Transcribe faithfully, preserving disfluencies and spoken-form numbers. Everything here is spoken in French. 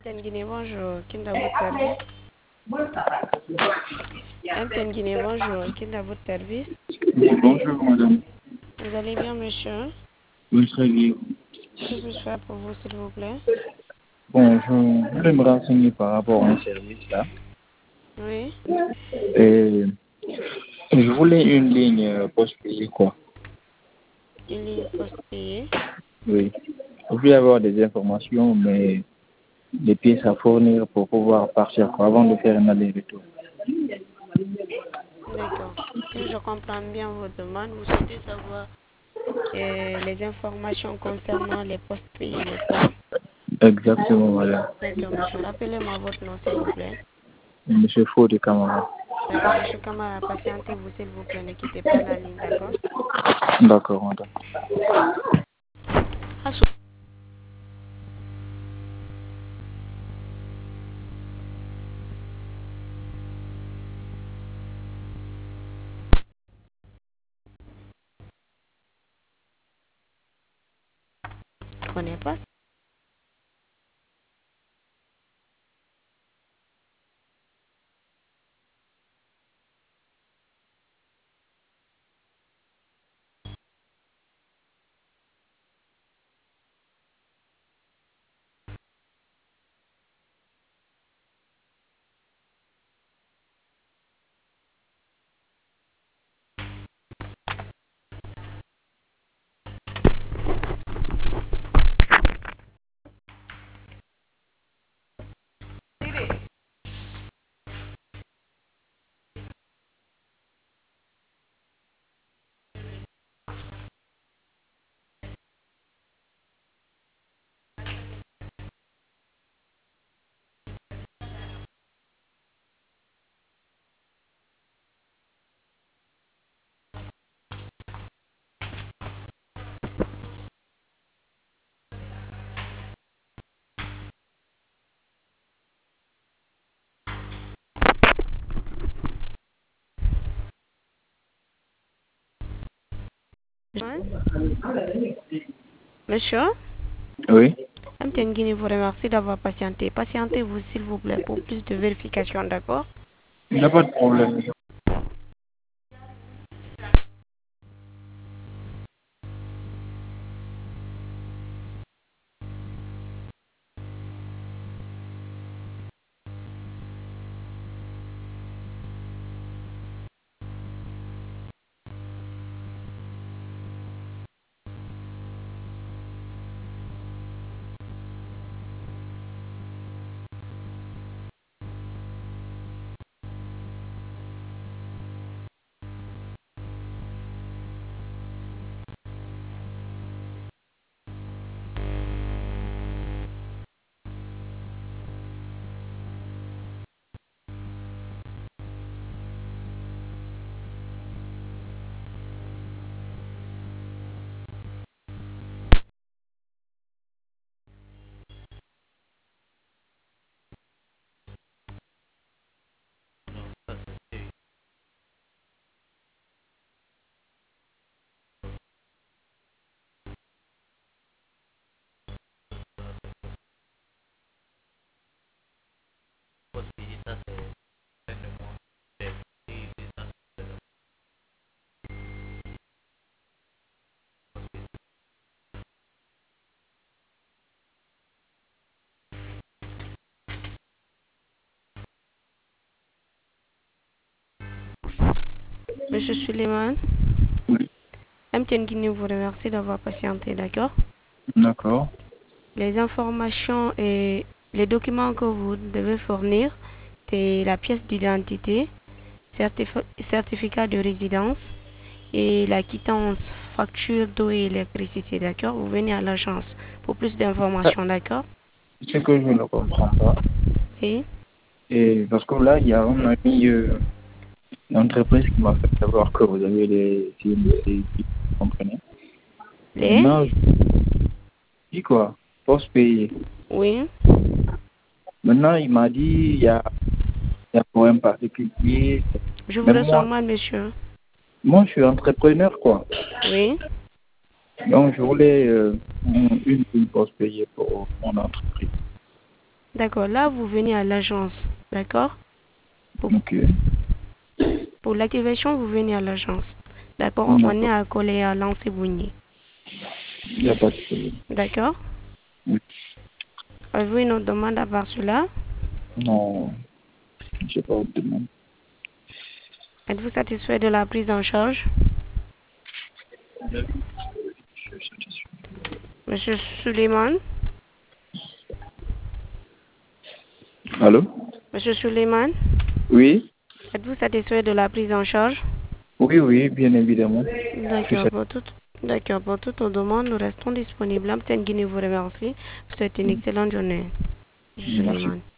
M T N Guinée, bonjour. Qui est à votre service? M T N Guinée, bonjour. Qui est à votre service? Bonjour madame. Vous allez bien, monsieur? Oui, très bien. Que puis-je faire pour vous, s'il vous plaît? Bon, je voulais me renseigner par rapport à un service là. Oui. Et je voulais une ligne euh, post-payée quoi. Une ligne post-payée. Oui. Je voulais avoir des informations, mais des pièces à fournir pour pouvoir partir quoi, avant de faire un aller-retour. D'accord. Si je comprends bien votre demande, vous souhaitez savoir euh, les informations concernant les postes payés, n'est-ce pas? Exactement, voilà. D'accord, monsieur. Rappelez-moi votre nom, s'il vous plaît. Monsieur Faux de Camara. D'accord, monsieur Kamara, patientez-vous, s'il vous plaît. Ne quittez pas la ligne, d'accord? D'accord, madame. Ah, je ne connais pas. Monsieur? Oui. M T N Guinée vous remercie d'avoir patienté. Patientez-vous, s'il vous plaît, pour plus de vérification, d'accord? Il n'y a pas de problème. Monsieur Suleiman, Oui. M T N Guinée vous remercie d'avoir patienté, d'accord? D'accord. Les informations et les documents que vous devez fournir, c'est la pièce d'identité, certif- certificat de résidence et la quittance facture d'eau et électricité, d'accord? Vous venez à l'agence pour plus d'informations, d'accord? Ce que je ne comprends pas. Oui. Et parce que là, il y a un ami, euh, une entreprise qui m'a fait savoir que vous avez des films, des vous comprenez. Les? Maintenant, je dis quoi? Post-payé. Oui. Maintenant, il m'a dit, il y a, il y a pour un particulier. Je vous Mais reçois moi, mal, monsieur. moi, je suis entrepreneur, quoi. Oui. Donc, je voulais euh, une une post-payée pour mon entreprise. D'accord, là, vous venez à l'agence. D'accord? Pour, Ok. pour l'activation, vous venez à l'agence. D'accord? On est D'accord. à Collet à Lancé-Bougny. Il n'y a pas de problème. D'accord? Oui. Avez-vous une autre demande à part cela? Non, je n'ai pas de demande. Êtes-vous satisfait de la prise en charge? Je suis satisfait. Monsieur Suleiman? Allô? Monsieur Suleiman? Oui? Êtes-vous satisfait de la prise en charge? Oui, oui, bien évidemment. Je suis D'accord, satisfait. pour toutes, d'accord, pour toutes nos demandes, nous restons disponibles. Amten Guinée vous remercie. Vous souhaite une excellente journée. Monsieur Merci. Suleiman.